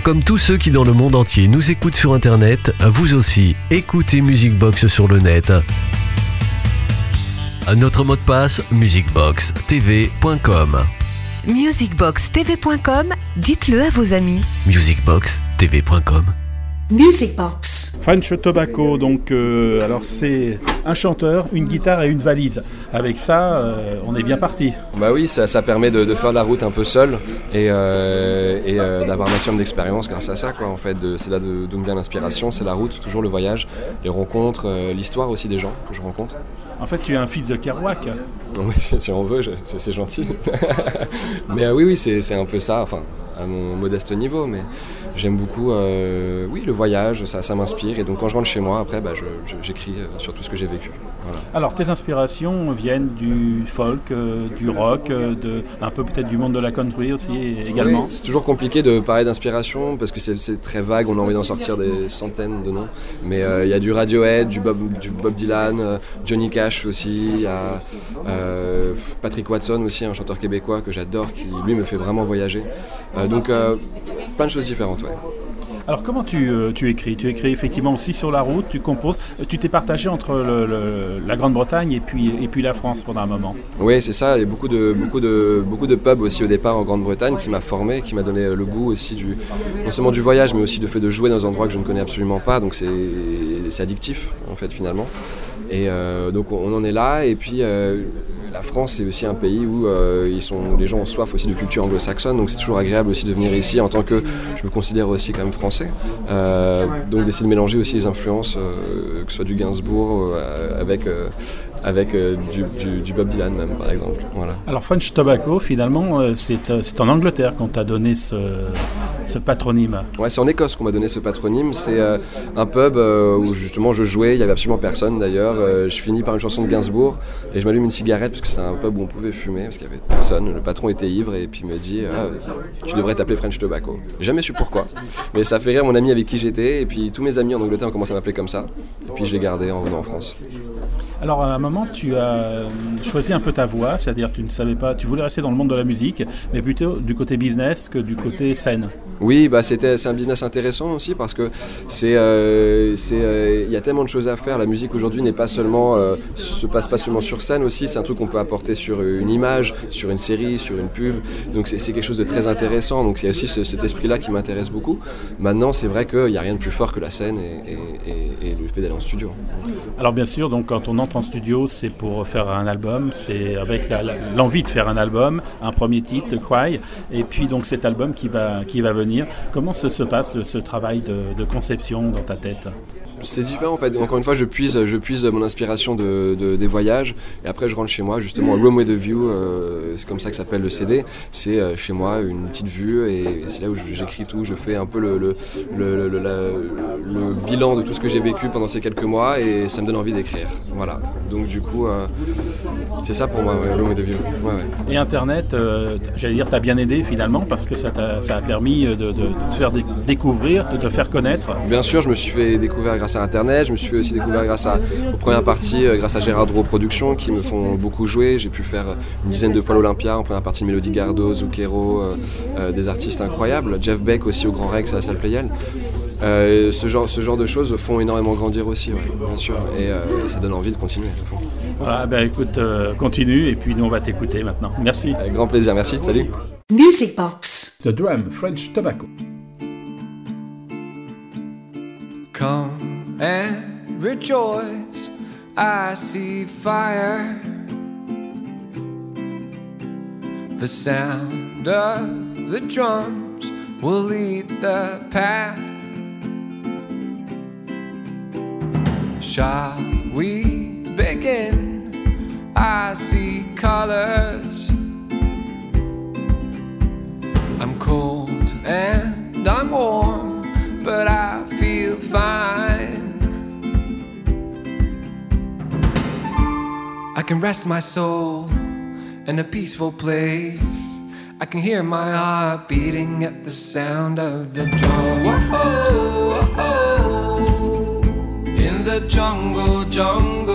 Comme tous ceux qui dans le monde entier nous écoutent sur Internet, vous aussi, écoutez Music Box sur le net. Notre mot de passe, musicboxtv.com. Musicboxtv.com, dites-le à vos amis. Musicboxtv.com. Musicbox. French Tobacco, donc alors c'est un chanteur, une guitare et une valise. Avec ça, on est bien parti. Bah oui, ça permet de faire la route un peu seul et d'avoir un maximum d'expérience grâce à ça, quoi. En fait, c'est là d'où me vient l'inspiration, c'est la route, toujours le voyage, les rencontres, l'histoire aussi des gens que je rencontre. En fait, tu es un fils de Kerouac. Oui, si on veut, c'est gentil. Mais oui, c'est un peu ça, enfin, à mon modeste niveau, mais j'aime beaucoup le voyage, ça m'inspire, et donc quand je rentre chez moi, après, j'écris sur tout ce que j'ai vécu. Voilà. Alors, tes inspirations viennent du folk, du rock, un peu peut-être du monde de la country aussi également. Oui, c'est toujours compliqué de parler d'inspiration parce que c'est très vague, on a envie d'en sortir des centaines de noms, mais il y a du Radiohead, du Bob Dylan, Johnny Cash aussi, il y a Patrick Watson aussi, un chanteur québécois que j'adore, qui lui me fait vraiment voyager. Donc plein de choses différentes, ouais. Alors comment tu écris ? Tu écris effectivement aussi sur la route, tu composes. Tu t'es partagé entre la Grande-Bretagne et puis la France pendant un moment. Oui, c'est ça. Il y a beaucoup de pubs aussi au départ en Grande-Bretagne qui m'a formé, qui m'a donné le goût aussi non seulement du voyage, mais aussi du fait de jouer dans des endroits que je ne connais absolument pas. Donc c'est addictif en fait finalement. Et donc on en est là. Et puis la France, c'est aussi un pays où les gens ont soif aussi de culture anglo-saxonne, donc c'est toujours agréable aussi de venir ici en tant que, je me considère aussi quand même français, donc d'essayer de mélanger aussi les influences, que ce soit du Gainsbourg avec du Bob Dylan même par exemple. Voilà. Alors French Tobacco, finalement, c'est en Angleterre qu'on t'a donné ce patronyme. Ouais, c'est en Écosse qu'on m'a donné ce patronyme. C'est un pub où justement je jouais, il n'y avait absolument personne d'ailleurs. Je finis par une chanson de Gainsbourg et je m'allume une cigarette parce que c'est un pub où on pouvait fumer parce qu'il n'y avait personne. Le patron était ivre et puis il me dit tu devrais t'appeler French Tobacco. J'ai jamais su pourquoi, mais ça fait rire mon ami avec qui j'étais et puis tous mes amis en Angleterre ont commencé à m'appeler comme ça et puis je l'ai gardé en revenant en France. Alors à un moment tu as choisi un peu ta voie, c'est-à-dire tu ne savais pas, tu voulais rester dans le monde de la musique, mais plutôt du côté business que du côté scène. Oui, c'est un business intéressant aussi parce que y a tellement de choses à faire. La musique aujourd'hui se passe pas seulement sur scène aussi, c'est un truc qu'on peut apporter sur une image, sur une série, sur une pub. Donc c'est quelque chose de très intéressant. Donc il y a aussi cet esprit-là qui m'intéresse beaucoup. Maintenant, c'est vrai qu'il n'y a rien de plus fort que la scène et le fait d'aller en studio. Alors bien sûr, donc quand on entre en studio, c'est pour faire un album, c'est avec l'envie de faire un album, un premier titre, Cry, et puis donc cet album qui va venir. Comment se passe ce travail de conception dans ta tête ? C'est différent en fait. Encore une fois, je puise mon inspiration des voyages et après je rentre chez moi justement Room with a View, c'est comme ça que s'appelle le CD. C'est chez moi une petite vue et c'est là où j'écris tout. Je fais un peu le bilan de tout ce que j'ai vécu pendant ces quelques mois et ça me donne envie d'écrire. Voilà. Donc du coup, c'est ça pour moi, Room with a View. Ouais. Et Internet, j'allais dire, t'a bien aidé finalement parce que ça a permis de te faire découvrir, de te faire connaître. Bien sûr, je me suis fait découvrir grâce à Internet, je me suis fait aussi découvrir aux premières parties grâce à Gérard Dro Productions qui me font beaucoup jouer. J'ai pu faire une dizaine de fois l'Olympia en première partie de Mélodie Gardot, Zucchero, des artistes incroyables. Jeff Beck aussi au Grand Rex à la salle Playel. Ce genre de choses font énormément grandir aussi, ouais, bien sûr, et ça donne envie de continuer. Voilà, écoute, continue et puis nous on va t'écouter maintenant. Merci. Avec grand plaisir, merci, salut. Music Box. The Drum, French Tobacco. Come and rejoice, I see fire. The sound of the drums will lead the path. Shall we begin? I see colors. I'm cold and I'm warm, but I feel fine. I can rest my soul in a peaceful place. I can hear my heart beating at the sound of the drum. Whoa, whoa, whoa. In the jungle, jungle.